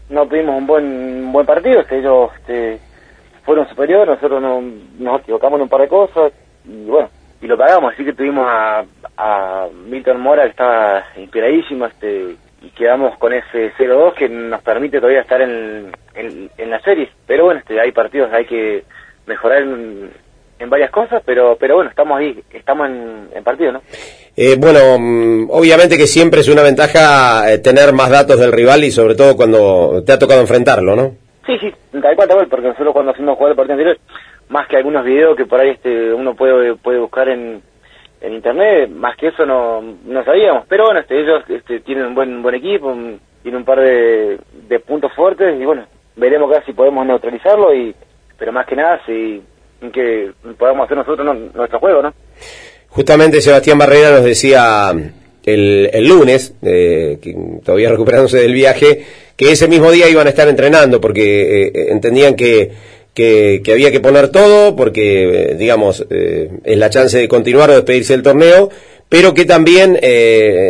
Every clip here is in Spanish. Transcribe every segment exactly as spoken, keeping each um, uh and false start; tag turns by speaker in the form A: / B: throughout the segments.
A: no tuvimos un buen un buen partido, este, ellos este, fueron superiores, nosotros no, nos equivocamos en un par de cosas, y bueno, y lo pagamos, así que tuvimos a, a Milton Mora, que estaba inspiradísimo, este, y quedamos con ese cero dos que nos permite todavía estar en, en, en la serie, pero bueno, este, hay partidos, hay que mejorar en, en varias cosas, pero pero bueno, estamos ahí, estamos en, en partido, ¿no?
B: Eh, bueno, obviamente que siempre es una ventaja eh, tener más datos del rival y sobre todo cuando te ha tocado enfrentarlo, ¿no?
A: Sí, sí, tal cual, tal cual, porque nosotros cuando hacemos jugar el partido anterior, más que algunos videos que por ahí este uno puede puede buscar en, en internet, más que eso no no sabíamos, pero bueno, este, ellos este, tienen un buen buen equipo, un, tienen un par de, de puntos fuertes y bueno, veremos acá si podemos neutralizarlo, y pero más que nada si que podamos hacer nosotros no, nuestro juego, ¿no?
B: Justamente Sebastián Barrera nos decía el, el lunes, eh, que todavía recuperándose del viaje, que ese mismo día iban a estar entrenando porque eh, entendían que, que, que había que poner todo, porque, eh, digamos, eh, es la chance de continuar o despedirse del torneo, pero que también eh,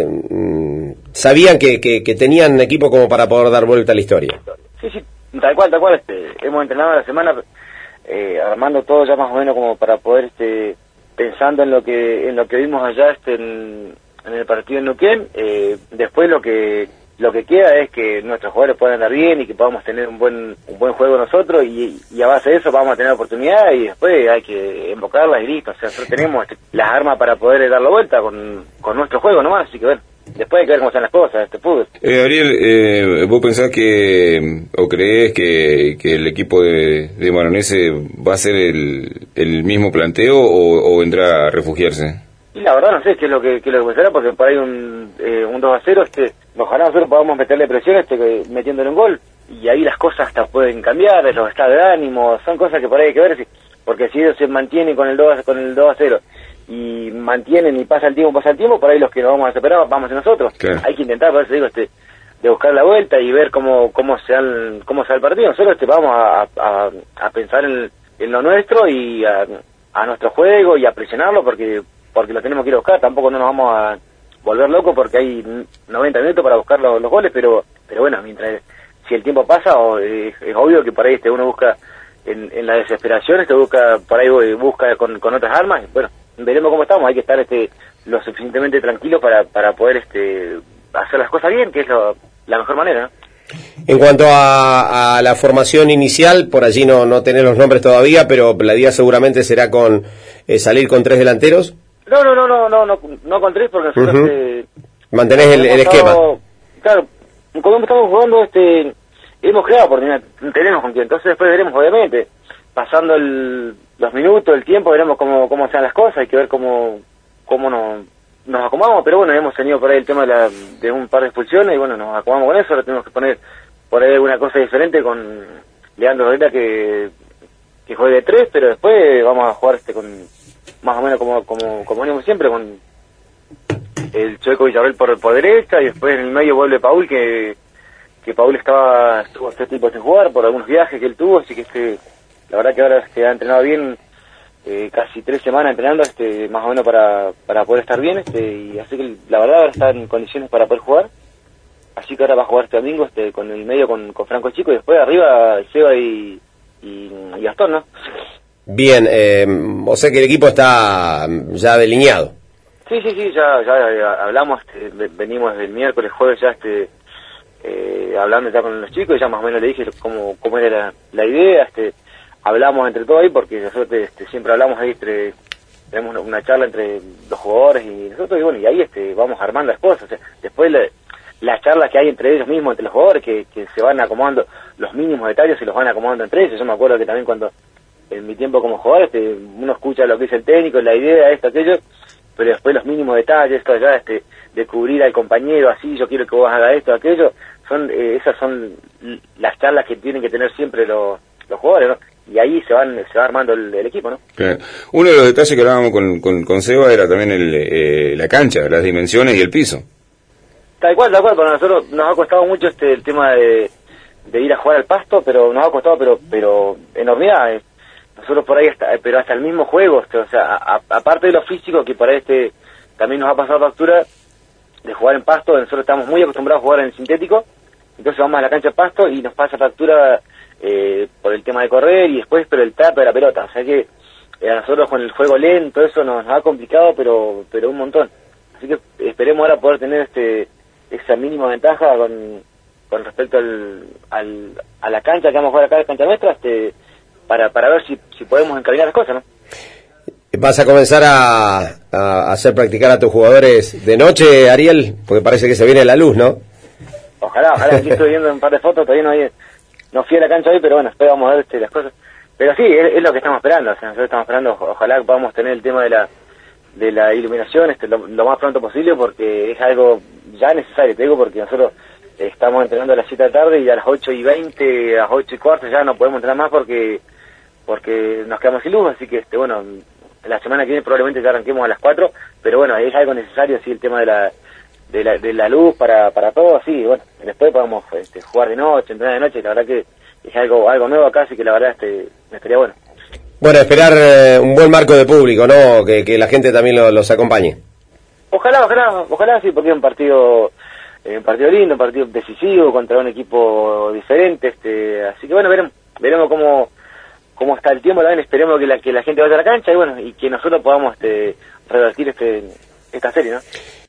B: sabían que, que, que tenían equipo como para poder dar vuelta a la historia.
A: Sí, sí, tal cual, tal cual, este, hemos entrenado la semana eh, armando todo ya más o menos como para poder, este, pensando en lo que en lo que vimos allá este en, en el partido en Neuquén, eh, después lo que lo que queda es que nuestros jugadores puedan andar bien y que podamos tener un buen un buen juego nosotros, y, y a base de eso vamos a tener oportunidad y después hay que invocarlas y listo. O sea, nosotros tenemos este, las armas para poder dar la vuelta con, con nuestro juego nomás, así que bueno, después hay que ver cómo están las cosas, este fútbol.
C: Eh, Ariel, eh, ¿vos pensás que, o creés que, que el equipo de, de Maronese va a ser el, el mismo planteo o, o vendrá a refugiarse?
A: Y la verdad no sé qué es lo que, qué es lo que será, porque por ahí un, eh, un dos a cero, este, ojalá nosotros podamos meterle presión este, metiéndole un gol, y ahí las cosas hasta pueden cambiar, los estados de ánimo, son cosas que por ahí hay que ver, si, porque si ellos se mantienen con el dos, con el dos a cero, y mantienen y pasa el tiempo, pasa el tiempo, por ahí los que nos vamos a separar vamos a ser nosotros.
C: Claro.
A: Hay que intentar, por eso digo, este, de buscar la vuelta y ver cómo cómo se da el, cómo se da el partido. Nosotros este, vamos a, a, a pensar en, en lo nuestro y a, a nuestro juego y a presionarlo porque porque lo tenemos que ir a buscar. Tampoco no nos vamos a volver locos porque hay noventa minutos para buscar los, los goles, pero pero bueno, mientras si el tiempo pasa, o, es, es obvio que por ahí este uno busca en, en la desesperación, este busca por ahí busca con, con otras armas. Bueno, veremos cómo estamos. Hay que estar este lo suficientemente tranquilo para para poder este hacer las cosas bien, que es lo, la mejor manera, ¿no?
B: En cuanto a, a la formación inicial, por allí no no tenés los nombres todavía, pero la idea seguramente será con eh, salir con tres delanteros.
A: No, no, no, no, no, no, no con tres, porque nosotros
B: Uh-huh.
A: este,
B: mantenés el, el esquema.
A: Estado, claro, cuando estamos jugando, este, hemos creado oportunidad, tenemos con quién, entonces después veremos, obviamente, pasando el, los minutos, el tiempo, veremos cómo cómo sean las cosas, hay que ver cómo cómo nos, nos acomodamos, pero bueno, hemos tenido por ahí el tema de, la, de un par de expulsiones, y bueno, nos acomodamos con eso, ahora tenemos que poner por ahí alguna cosa diferente con Leandro Herrera que, que juegue de tres, pero después vamos a jugar este con más o menos como como como venimos siempre, con el Chueco Villarreal por por derecha, y después en el medio vuelve Paul, que que Paul estaba estuvo este tiempo sin jugar por algunos viajes que él tuvo, así que este la verdad que ahora se ha entrenado bien, eh, casi tres semanas entrenando este más o menos para para poder estar bien, este y así que la verdad ahora está en condiciones para poder jugar, así que ahora va a jugar este domingo este con el medio con, con Franco Chico, y después arriba Seba y y, y Gastón, ¿no?
B: Bien, eh, o sea que el equipo está ya delineado.
A: Sí, sí, sí, ya, ya hablamos, este, venimos desde el miércoles, jueves ya este, eh, hablando ya con los chicos, y ya más o menos le dije cómo, cómo era la, la idea, este, hablamos entre todos ahí, porque nosotros este, siempre hablamos ahí, entre, tenemos una charla entre los jugadores y nosotros, y bueno, y ahí este, vamos armando las cosas, o sea, después la, las charlas que hay entre ellos mismos, entre los jugadores, que, que se van acomodando, los mínimos detalles se los van acomodando entre ellos. Yo me acuerdo que también cuando, en mi tiempo como jugador, este, uno escucha lo que dice el técnico, la idea, esto, aquello, pero después los mínimos detalles, esto allá, este, de cubrir al compañero, así, yo quiero que vos hagas esto, aquello, son, eh, esas son las charlas que tienen que tener siempre los, los jugadores, ¿no? Y ahí se van, se va armando el, el equipo, ¿no?
C: Claro. Uno de los detalles que hablábamos con, con, con Seba era también el, eh, la cancha, las dimensiones y el piso.
A: Tal cual, tal cual, para nosotros nos ha costado mucho este, el tema de, de ir a jugar al pasto, pero nos ha costado, pero, pero enormidad, eh. Nosotros por ahí, hasta, pero hasta el mismo juego, este, o sea, a, a, aparte de lo físico, que para este también nos ha pasado factura de jugar en pasto, nosotros estamos muy acostumbrados a jugar en sintético, entonces vamos a la cancha de pasto y nos pasa factura eh, por el tema de correr y después pero el trato de la pelota, o sea que eh, a nosotros con el juego lento eso nos, nos ha complicado pero pero un montón, así que esperemos ahora poder tener este esa mínima ventaja con, con respecto al, al a la cancha que vamos a jugar acá, la cancha nuestra, este para para ver si, si podemos encaminar las cosas, ¿no?
B: ¿Vas a comenzar a, a hacer practicar a tus jugadores de noche, Ariel? Porque parece que se viene la luz, ¿no?
A: Ojalá, ojalá, aquí estoy viendo un par de fotos, todavía no, hay, no fui a la cancha hoy, pero bueno, después vamos a ver este, las cosas. Pero sí, es, es lo que estamos esperando, o sea, nosotros estamos esperando, ojalá podamos tener el tema de la de la iluminación este lo, lo más pronto posible, porque es algo ya necesario, te digo, porque nosotros estamos entrenando a las siete de la tarde y a las ocho y veinte, a las ocho y cuarto ya no podemos entrenar más porque porque nos quedamos sin luz, así que este bueno... la semana que viene probablemente ya arranquemos a las cuatro, pero bueno, es algo necesario, sí, el tema de la de la, de la luz para para todo, sí, bueno, después podemos este, jugar de noche, entrenar de noche, la verdad que es algo algo nuevo acá, así que la verdad este estaría bueno.
B: Bueno, esperar eh, un buen marco de público, ¿no? Que, que la gente también lo, los acompañe.
A: Ojalá, ojalá, ojalá sí, porque es un partido eh, un partido lindo, un partido decisivo contra un equipo diferente, este así que bueno, veremos, veremos cómo cómo está el tiempo, también esperemos que la que la gente vaya a la cancha y bueno, y que nosotros podamos este revertir este esta serie, ¿no?